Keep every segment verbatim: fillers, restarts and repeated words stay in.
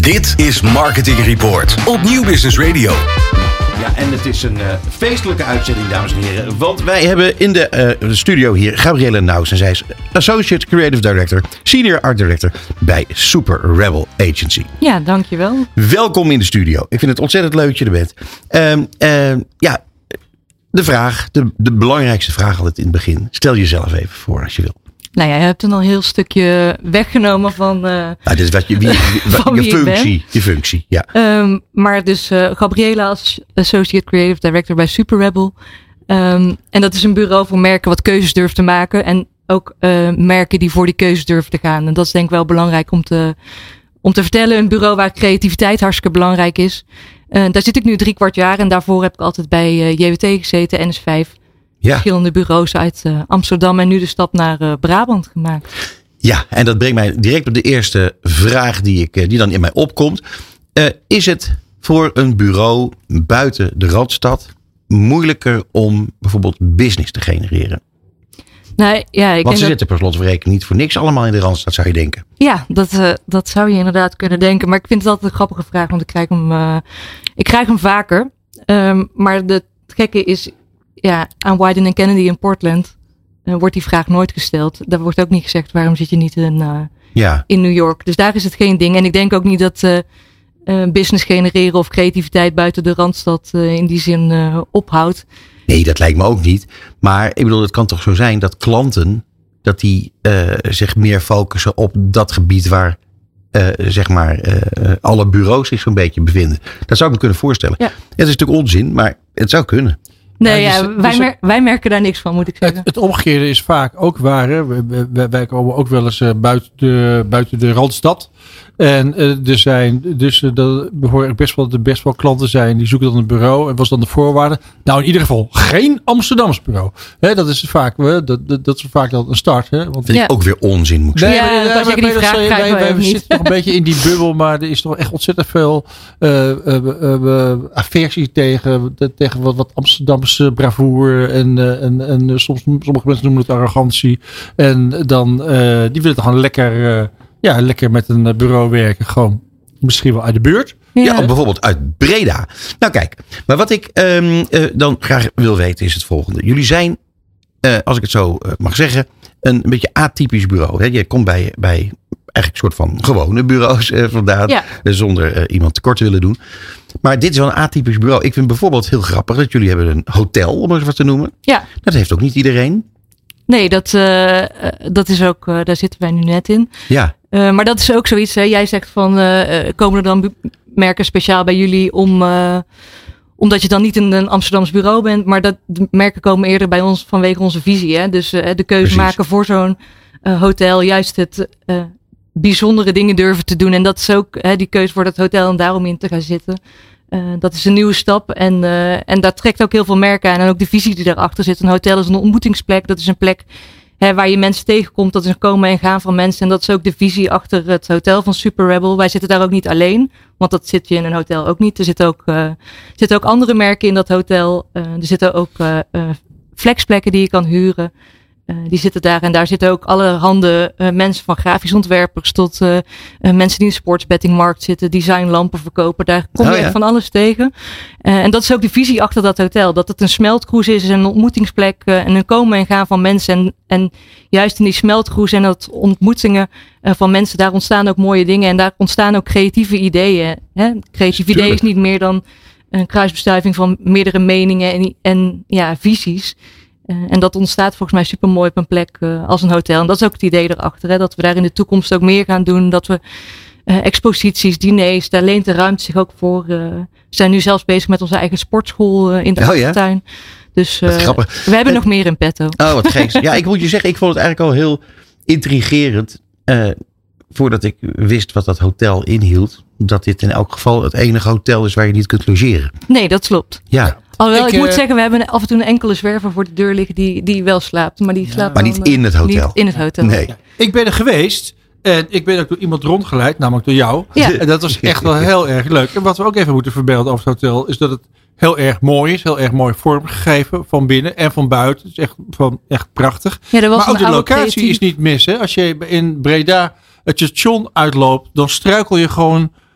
Dit is Marketing Report op Nieuw Business Radio. Ja, en het is een uh, feestelijke uitzending, dames en heren. Want wij hebben in de, uh, de studio hier Gabrielle Naus. En zij is Associate Creative Director, Senior Art Director bij Super Rebel Agency. Ja, dankjewel. Welkom in de studio. Ik vind het ontzettend leuk dat je er bent. Uh, uh, ja, de vraag, de, de belangrijkste vraag altijd in het begin. Stel jezelf even voor als je wil. Nou ja, je hebt een al heel stukje weggenomen van, uh, nou, dit is wat je, wie, wat, je functie. Je functie, ja. Um, maar dus uh, Gabriela als Associate Creative Director bij Super Rebel. Um, en dat is een bureau voor merken wat keuzes durft te maken. En ook uh, merken die voor die keuzes durven te gaan. En dat is denk ik wel belangrijk om te, om te vertellen. Een bureau waar creativiteit hartstikke belangrijk is. Uh, daar zit ik nu drie kwart jaar. En daarvoor heb ik altijd bij uh, J W T gezeten, N S vijf. Ja. Verschillende bureaus uit uh, Amsterdam en nu de stap naar uh, Brabant gemaakt. Ja, en dat brengt mij direct op de eerste vraag die, ik, die dan in mij opkomt. Uh, is het voor een bureau buiten de Randstad moeilijker om bijvoorbeeld business te genereren? Nou, ja, ik Want ze denk zitten per slot van rekening niet voor niks allemaal in de Randstad, zou je denken. Ja, dat, uh, dat zou je inderdaad kunnen denken. Maar ik vind het altijd een grappige vraag, want ik krijg hem, uh, ik krijg hem vaker. Um, maar de, het gekke is... Ja, aan Wieden en Kennedy in Portland uh, wordt die vraag nooit gesteld. Daar wordt ook niet gezegd, waarom zit je niet in, uh, ja. in New York? Dus daar is het geen ding. En ik denk ook niet dat uh, uh, business genereren of creativiteit buiten de Randstad uh, in die zin uh, ophoudt. Nee, dat lijkt me ook niet. Maar ik bedoel, het kan toch zo zijn dat klanten, dat die uh, zich meer focussen op dat gebied waar uh, zeg maar uh, alle bureaus zich zo'n beetje bevinden. Dat zou ik me kunnen voorstellen. Ja. Het is natuurlijk onzin, maar het zou kunnen. Nee, ja, dus, ja, wij, dus, mer- wij merken daar niks van, moet ik zeggen. Het, het omgekeerde is vaak ook waar. Hè. Wij, wij, wij komen ook wel eens uh, buiten, de, buiten de Randstad. En uh, er zijn dus uh, er behoren best wel, er best wel klanten zijn die zoeken dan een bureau. En wat is dan de voorwaarde? Nou, in ieder geval geen Amsterdams bureau. Hè, dat is vaak, uh, dat, dat, dat is vaak dan een start. Hè, want vind ja. ik ook weer onzin, moet ik zeggen. Nee, ja, maar, nee, maar, wij, wij, wij, wij zitten nog een beetje in die bubbel, maar er is toch echt ontzettend veel uh, uh, uh, uh, aversie tegen, tegen wat, wat Amsterdamse bravoure en, uh, en, en uh, soms sommige mensen noemen het arrogantie. En dan uh, die willen toch gewoon lekker, uh, ja, lekker met een uh, bureau werken. Gewoon misschien wel uit de buurt. Ja, ja, of bijvoorbeeld uit Breda. Nou kijk, maar wat ik um, uh, dan graag wil weten is het volgende. Jullie zijn, uh, als ik het zo uh, mag zeggen, een, een beetje atypisch bureau. Hè? Je komt bij, bij eigenlijk een soort van gewone bureaus uh, vandaan. Ja. Uh, zonder uh, iemand tekort te willen doen. Maar dit is wel een atypisch bureau. Ik vind bijvoorbeeld heel grappig dat jullie hebben een hotel, om het wat te noemen. Ja. Dat heeft ook niet iedereen. Nee, dat, uh, dat is ook, uh, daar zitten wij nu net in. Ja. Uh, maar dat is ook zoiets, hè. Jij zegt van, uh, komen er dan bu- merken speciaal bij jullie om, uh, omdat je dan niet in een Amsterdams bureau bent. Maar dat de merken komen eerder bij ons vanwege onze visie. Hè. Dus uh, de keuze Precies. maken voor zo'n uh, hotel, juist het uh, bijzondere dingen durven te doen. En dat is ook hè, die keuze voor dat hotel en daarom in te gaan zitten. Uh, dat is een nieuwe stap en, uh, en daar trekt ook heel veel merken aan. En ook de visie die daarachter zit. Een hotel is een ontmoetingsplek. Dat is een plek hè, waar je mensen tegenkomt. Dat is een komen en gaan van mensen. En dat is ook de visie achter het hotel van Super Rebel. Wij zitten daar ook niet alleen. Want dat zit je in een hotel ook niet. Er zitten ook, uh, zitten ook andere merken in dat hotel. Uh, er zitten ook uh, uh, flexplekken die je kan huren. Uh, die zitten daar en daar zitten ook allerhande uh, mensen van grafisch ontwerpers tot uh, uh, mensen die in de sportsbettingmarkt zitten, designlampen verkopen. Daar kom je oh, ja. echt van alles tegen. Uh, en dat is ook de visie achter dat hotel. Dat het een smeltkroes is, een ontmoetingsplek uh, en een komen en gaan van mensen. En, en juist in die smeltkroes en dat ontmoetingen uh, van mensen, daar ontstaan ook mooie dingen en daar ontstaan ook creatieve ideeën. Hè? Creatief idee is niet meer dan een kruisbestuiving van meerdere meningen en, en ja, visies. Uh, en dat ontstaat volgens mij super mooi op een plek uh, als een hotel. En dat is ook het idee erachter. Hè? Dat we daar in de toekomst ook meer gaan doen. Dat we uh, exposities, diners, daar leent de ruimte zich ook voor. Uh, we zijn nu zelfs bezig met onze eigen sportschool uh, in de achtertuin. Oh, ja? Dus uh, we hebben uh, nog meer in petto. Oh, wat geks. Ja, ik moet je zeggen, ik vond het eigenlijk al heel intrigerend. Uh, voordat ik wist wat dat hotel inhield. Dat dit in elk geval het enige hotel is waar je niet kunt logeren. Nee, dat klopt. Ja. Alhoewel, ik, ik moet uh, zeggen, we hebben af en toe een enkele zwerver voor de deur liggen die, die wel slaapt. Maar die slaapt maar dan, niet in het hotel. Niet in het hotel. Nee. Ja. Ik ben er geweest en ik ben ook door iemand rondgeleid, namelijk door jou. Ja. En dat was echt wel heel erg leuk. En wat we ook even moeten verbeelden over het hotel is dat het heel erg mooi is. Heel erg mooi vormgegeven van binnen en van buiten. Het is echt, van, echt prachtig. Ja, er was maar ook de locatie creatief. is niet mis. Hè? Als je in Breda het station uitloopt, dan struikel je gewoon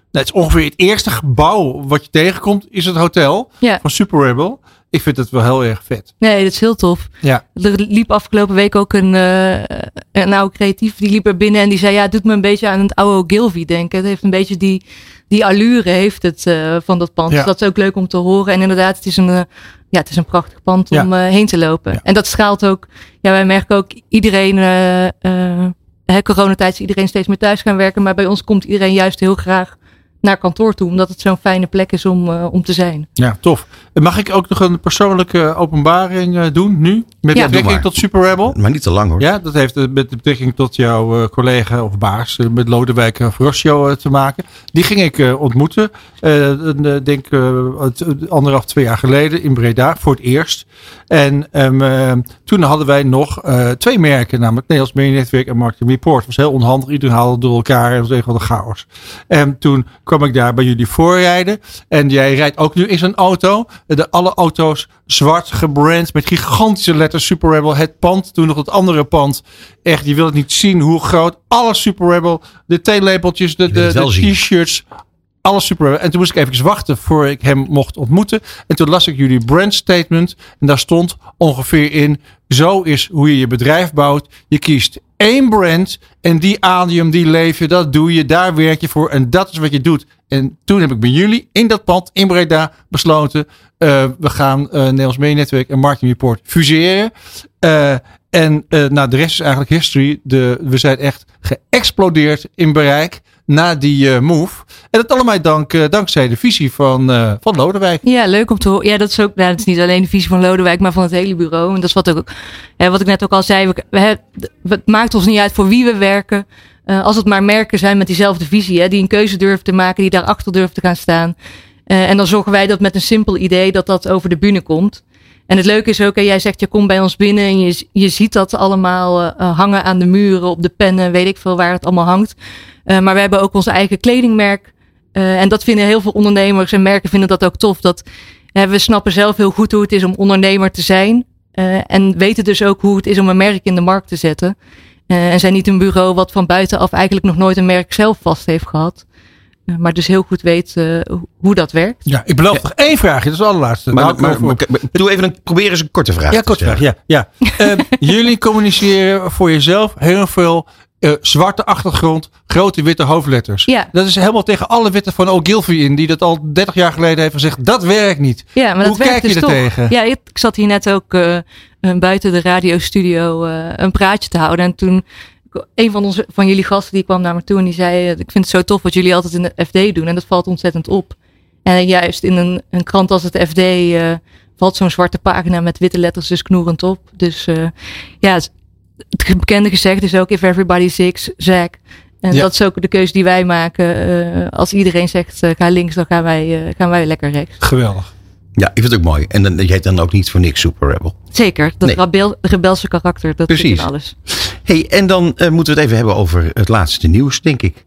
het is ongeveer het eerste gebouw wat je tegenkomt, is het hotel Ja. van Super Rebel. Ik vind het wel heel erg vet. Nee, dat is heel tof. Ja. Er liep afgelopen week ook een, uh, een oude creatief, die liep er binnen en die zei, ja, het doet me een beetje aan het oude Ogilvy denken. Het heeft een beetje die, die allure heeft het uh, van dat pand. Ja. Dus dat is ook leuk om te horen. En inderdaad, het is een, uh, ja, het is een prachtig pand Ja. om uh, heen te lopen. Ja. En dat straalt ook, ja, wij merken ook iedereen, uh, uh, hè, coronatijd is iedereen steeds meer thuis gaan werken, maar bij ons komt iedereen juist heel graag naar kantoor toe, omdat het zo'n fijne plek is om, uh, om te zijn. Ja, tof. Mag ik ook nog een persoonlijke openbaring uh, doen nu? Met Ja. betrekking Doe maar. tot Super Rebel? Maar niet te lang hoor. Ja, dat heeft uh, met betrekking tot jouw uh, collega of baas, uh, met Lodewijk uh, Verrosio uh, te maken. Die ging ik uh, ontmoeten, uh, uh, denk uh, anderhalf, twee jaar geleden in Breda, voor het eerst. En um, uh, toen hadden wij nog uh, twee merken, namelijk Nederlands Medianetwerk en Marketing Report. Het was heel onhandig, iedereen haalde door elkaar en het was echt wel een chaos. En toen kwam ik daar bij jullie voorrijden. En jij rijdt ook nu in zo'n auto. De, alle auto's zwart gebrand met gigantische letters Super Rebel. Het pand, toen nog het andere pand. Echt, je wilt het niet zien hoe groot. Alles Super Rebel. De theelepeltjes, de, de, de t-shirts. Alles Super Rebel. En toen moest ik even wachten voor ik hem mocht ontmoeten. En toen las ik jullie brand statement. En daar stond ongeveer in: zo is hoe je je bedrijf bouwt. Je kiest één brand en die adium, die leef je, dat doe je, daar werk je voor en dat is wat je doet. En toen heb ik bij jullie in dat pand in Breda besloten, uh, we gaan uh, Nederlands Medianetwerk en Marketing Report fuseren. Uh, en uh, nou, de rest is eigenlijk history. De, we zijn echt geëxplodeerd in bereik na die uh, move. En dat allemaal dank, uh, dankzij de visie van, uh, van Lodewijk. Ja, leuk om te horen. Ja, dat is ook, nou, dat is niet alleen de visie van Lodewijk, maar van het hele bureau. En dat is wat, ook, hè, wat ik net ook al zei. We, we, het maakt ons niet uit voor wie we werken. Uh, als het maar merken zijn met diezelfde visie. Hè, die een keuze durven te maken, die daarachter durven te gaan staan. Uh, en dan zorgen wij dat met een simpel idee dat dat over de bühne komt. En het leuke is ook, hè, jij zegt je komt bij ons binnen en je, je ziet dat allemaal uh, hangen aan de muren, op de pennen, weet ik veel waar het allemaal hangt. Uh, maar we hebben ook ons eigen kledingmerk. Uh, en dat vinden heel veel ondernemers en merken vinden dat ook tof. Dat, uh, we snappen zelf heel goed hoe het is om ondernemer te zijn. Uh, en weten dus ook hoe het is om een merk in de markt te zetten. Uh, en zijn niet een bureau wat van buitenaf eigenlijk nog nooit een merk zelf vast heeft gehad. Uh, maar dus heel goed weet uh, hoe dat werkt. Ja, ik beloof nog één vraagje, dat is de allerlaatste. Maar, Nou, maar, maar, maar doe even een, probeer eens een korte vraag. Ja, te kort vraag. stellen. Ja, ja. uh, jullie communiceren voor jezelf heel veel uh, zwarte achtergrond, grote witte hoofdletters. Ja. Dat is helemaal tegen alle wetten van Ogilvy in, die dat al dertig jaar geleden heeft gezegd. Dat werkt niet. Ja, maar Hoe dat werkt kijk je dus er toch. tegen? Ja, ik, ik zat hier net ook uh, buiten de radiostudio uh, een praatje te houden. En toen, een van, onze, van jullie gasten die kwam naar me toe en die zei, uh, ik vind het zo tof wat jullie altijd in de F D doen. En dat valt ontzettend op. En juist in een, een krant als het F D uh, valt zo'n zwarte pagina met witte letters dus knoerend op. Dus uh, ja, het bekende gezegde is ook if everybody zigt, Zack. En Ja. dat is ook de keuze die wij maken. Uh, als iedereen zegt uh, ga links, dan gaan wij, uh, gaan wij lekker rechts. Geweldig. Ja, ik vind het ook mooi. En dan, je heet dan ook niet voor niks Super Rebel. Zeker, dat Nee. rebel, rebelse karakter, dat zit Precies. in alles. Hey, en dan uh, moeten we het even hebben over het laatste nieuws, denk ik.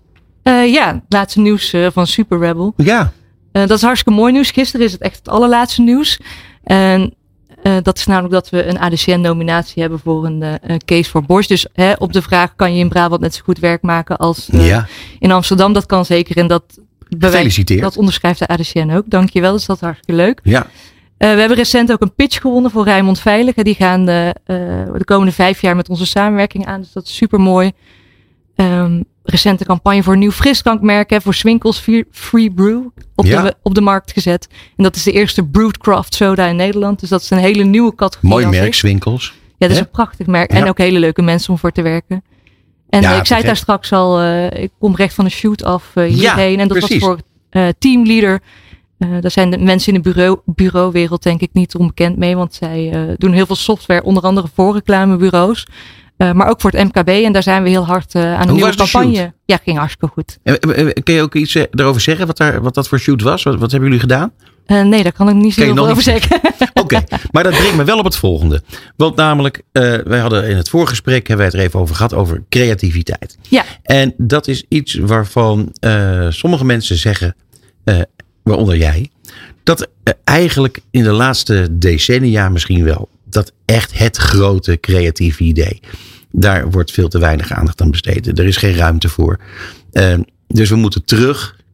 Uh, ja, het laatste nieuws uh, van Super Rebel. Ja, Uh, dat is hartstikke mooi nieuws. Gisteren is het echt het allerlaatste nieuws. En uh, dat is namelijk dat we een A D C N-nominatie hebben voor een uh, case for Bosch. Dus hè, op de vraag, kan je in Brabant net zo goed werk maken als uh, ja. in Amsterdam? Dat kan zeker. En dat, bewijst, Gefeliciteerd. dat onderschrijft de A D C N ook. Dankjewel, dus dat is hartstikke leuk. Ja. Uh, we hebben recent ook een pitch gewonnen voor Rijnmond Veilig. Die gaan uh, uh, de komende vijf jaar met onze samenwerking aan. Dus dat is super mooi. Um, recente campagne voor een nieuw frisdrankmerk. Hè, voor Swinkels Free Brew. Op, Ja. de, op de markt gezet. En dat is de eerste brewed craft soda in Nederland. Dus dat is een hele nieuwe categorie. Mooi aan merk, zich. Swinkels. Ja, dat is Hè? een prachtig merk. Ja. En ook hele leuke mensen om voor te werken. En Ja, uh, ik zei het daar gek. straks al. Uh, ik kom recht van een shoot af uh, Ja, hierheen. En dat precies. was voor uh, teamleader. Uh, daar zijn de mensen in de bureau, bureauwereld denk ik niet onbekend mee. Want zij uh, doen heel veel software. Onder andere voor reclamebureaus. Uh, maar ook voor het M K B. En daar zijn we heel hard uh, aan een Hoe nieuwe was de campagne. shoot? Ja, ging hartstikke goed. En, eh, eh, Kun je ook iets eh, erover zeggen wat, daar, wat dat voor shoot was? Wat, wat hebben jullie gedaan? Uh, nee, daar kan ik niet zo Kan je heel veel nog over niet zeggen. Oké, maar dat brengt me wel op het volgende. Want namelijk, uh, wij hadden in het voorgesprek, hebben wij het er even over gehad, over creativiteit. Ja. En dat is iets waarvan uh, sommige mensen zeggen, uh, waaronder jij, dat uh, eigenlijk in de laatste decennia misschien wel, dat echt het grote creatieve idee, daar wordt veel te weinig aandacht aan besteed. Er is geen ruimte voor. Uh, dus we moeten terug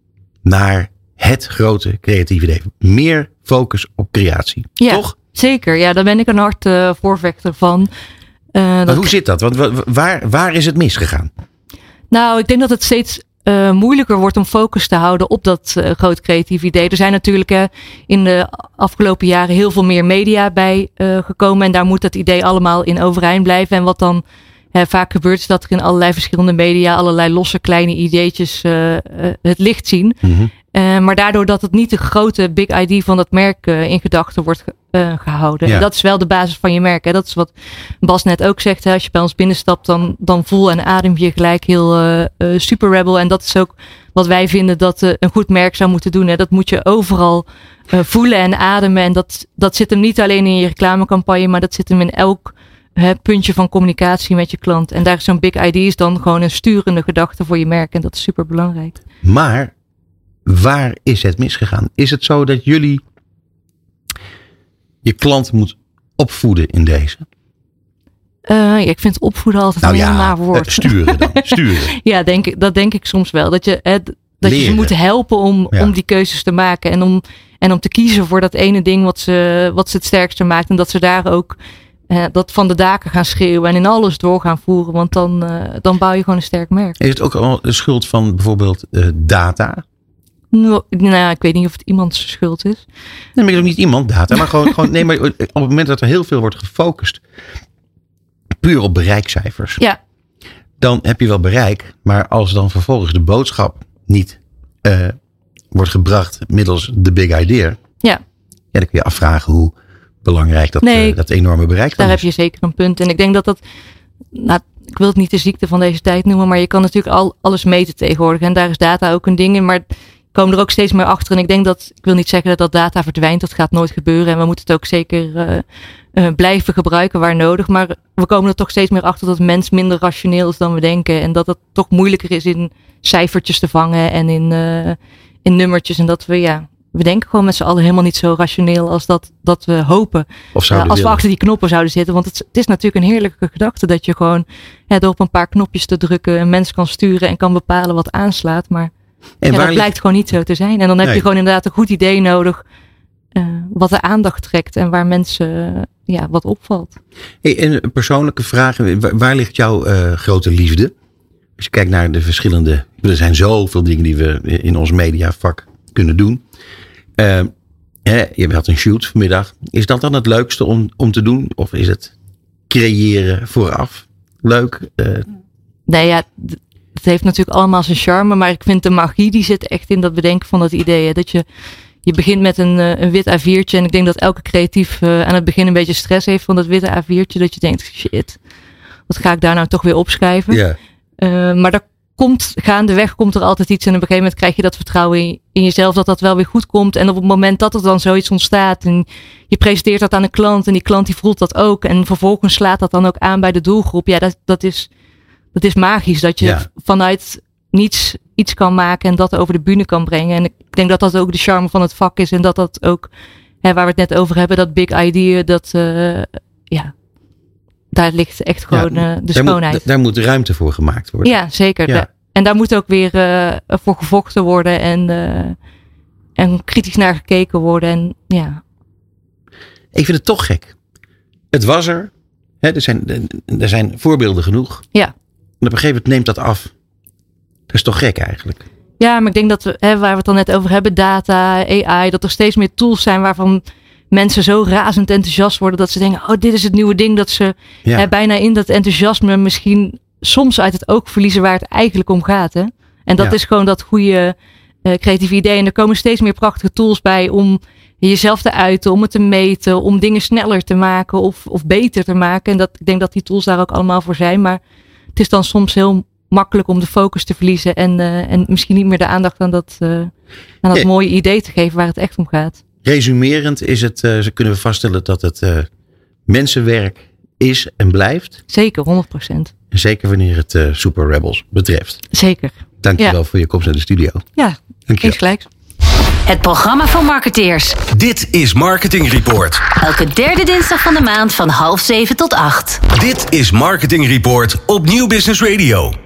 naar het grote creatieve idee. Meer focus op creatie. Ja, toch? Zeker. Ja, daar ben ik een hard uh, voorvechter van. Uh, maar hoe zit dat? Want waar, waar is het misgegaan? Nou, ik denk dat het steeds uh, moeilijker wordt om focus te houden op dat uh, groot creatief idee. Er zijn natuurlijk uh, in de afgelopen jaren heel veel meer media bij uh, gekomen. En daar moet dat idee allemaal in overeind blijven. En wat dan uh, vaak gebeurt is dat er in allerlei verschillende media allerlei losse kleine ideetjes uh, uh, het licht zien. Mm-hmm. Uh, maar daardoor dat het niet de grote big idea van dat merk uh, in gedachten wordt ge- uh, gehouden. Ja. En dat is wel de basis van je merk. Hè. Dat is wat Bas net ook zegt. Hè. Als je bij ons binnenstapt, dan, dan voel en adem je gelijk heel uh, uh, super rebel. En dat is ook wat wij vinden dat uh, een goed merk zou moeten doen. Hè. Dat moet je overal uh, voelen en ademen. En dat, dat zit hem niet alleen in je reclamecampagne, maar dat zit hem in elk uh, puntje van communicatie met je klant. En daar is zo'n big idea is dan gewoon een sturende gedachte voor je merk. En dat is super belangrijk. Maar waar is het misgegaan? Is het zo dat jullie je klant moet opvoeden in deze? Uh, ja, ik vind opvoeden altijd nou een ja, heel naar woord. Uh, sturen dan. Sturen. ja, denk, dat denk ik soms wel. Dat je, uh, dat je ze moet helpen om, ja. om die keuzes te maken. En om, en om te kiezen voor dat ene ding wat ze, wat ze het sterkste maakt. En dat ze daar ook uh, dat van de daken gaan schreeuwen. En in alles door gaan voeren. Want dan, uh, dan bouw je gewoon een sterk merk. Is het ook al de schuld van bijvoorbeeld uh, data? Nou, nou, ik weet niet of het iemands schuld is. Nee, maar ook niet iemand data. Maar gewoon, gewoon nee, maar op het moment dat er heel veel wordt gefocust. Puur op bereikcijfers. Ja. Dan heb je wel bereik. Maar als dan vervolgens de boodschap niet uh, wordt gebracht middels de big idea. Ja. Ja, dan kun je afvragen hoe belangrijk dat, nee, uh, dat enorme bereik dan daar is. Daar heb je zeker een punt. En ik denk dat dat, nou, ik wil het niet de ziekte van deze tijd noemen. Maar je kan natuurlijk al alles meten tegenwoordig. En daar is data ook een ding in. Maar komen er ook steeds meer achter. En ik denk dat, ik wil niet zeggen dat dat data verdwijnt. Dat gaat nooit gebeuren. En we moeten het ook zeker uh, uh, blijven gebruiken waar nodig. Maar we komen er toch steeds meer achter dat mens minder rationeel is dan we denken. En dat het toch moeilijker is in cijfertjes te vangen en in, uh, in nummertjes. En dat we, ja, we denken gewoon met z'n allen helemaal niet zo rationeel als dat, dat we hopen. Of uh, als willen. we achter die knoppen zouden zitten. Want het, het is natuurlijk een heerlijke gedachte dat je gewoon ja, door op een paar knopjes te drukken een mens kan sturen en kan bepalen wat aanslaat. Maar en ja, dat ligt... blijkt gewoon niet zo te zijn. En dan heb nee. je gewoon inderdaad een goed idee nodig. Uh, wat de aandacht trekt. En waar mensen uh, ja, wat opvalt. Hey, en een persoonlijke vraag. Waar, waar ligt jouw uh, grote liefde? Als je kijkt naar de verschillende. Er zijn zoveel dingen die we in ons mediavak kunnen doen. Uh, hè, je had een shoot vanmiddag. Is dat dan het leukste om, om te doen? Of is het creëren vooraf leuk? Uh... Nee ja... D- Het heeft natuurlijk allemaal zijn charme, maar ik vind de magie die zit echt in dat bedenken van dat idee. Hè. Dat je, je begint met een, een wit A viertje en ik denk dat elke creatief uh, aan het begin een beetje stress heeft van dat witte A viertje. Dat je denkt, shit, wat ga ik daar nou toch weer opschrijven? Yeah. Uh, maar daar komt, gaandeweg komt er altijd iets en op een gegeven moment krijg je dat vertrouwen in, in jezelf dat dat wel weer goed komt. En op het moment dat er dan zoiets ontstaat en je presenteert dat aan een klant en die klant die voelt dat ook. En vervolgens slaat dat dan ook aan bij de doelgroep. Ja, dat, dat is... Het is magisch dat je ja. vanuit niets iets kan maken en dat over de bühne kan brengen. En ik denk dat dat ook de charme van het vak is. En dat dat ook, hè, waar we het net over hebben, dat big idea, dat uh, ja, daar ligt echt gewoon ja, uh, de daar schoonheid. Moet, daar moet ruimte voor gemaakt worden. Ja, zeker. Ja. En daar moet ook weer uh, voor gevochten worden en, uh, en kritisch naar gekeken worden. En, ja. Ik vind het toch gek. Het was er. Hè, er, zijn, er zijn voorbeelden genoeg. Ja. En op een gegeven moment neemt dat af. Dat is toch gek eigenlijk? Ja, maar ik denk dat we, hè, waar we het dan net over hebben, data, A I, dat er steeds meer tools zijn waarvan mensen zo razend enthousiast worden dat ze denken, oh, dit is het nieuwe ding, dat ze ja. hè, bijna in dat enthousiasme misschien soms uit het oog verliezen waar het eigenlijk om gaat. Hè? En dat ja. is gewoon dat goede uh, creatieve idee. En er komen steeds meer prachtige tools bij om jezelf te uiten, om het te meten, om dingen sneller te maken of, of beter te maken. En dat, ik denk dat die tools daar ook allemaal voor zijn, maar het is dan soms heel makkelijk om de focus te verliezen en, uh, en misschien niet meer de aandacht aan dat, uh, aan dat ja. mooie idee te geven waar het echt om gaat. Resumerend is het, uh, kunnen we vaststellen dat het uh, mensenwerk is en blijft. Zeker, honderd procent. Zeker wanneer het uh, Super Rebels betreft. Zeker. Dankjewel ja. voor je komst naar de studio. Ja, eens gelijk. Het programma van marketeers. Dit is Marketing Report. Elke derde dinsdag van de maand van half zeven tot acht. Dit is Marketing Report op Nieuw Business Radio.